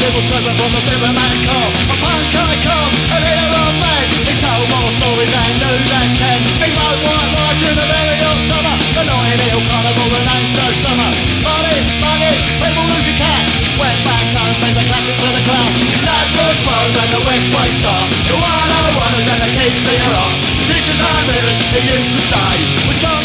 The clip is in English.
civil servant from the Riverman Corps. A punk icon, a leader of men. He told more stories and news at 10. He rode white rides in the very hot summer. The Notting Hill Carnival and Anchor Summer. Money, people losing cash. Went back home, made the classic for the club. Ladbroke Road and the Westway Star. The 101ers and the keys to your heart. Pictures are living, he used to say. We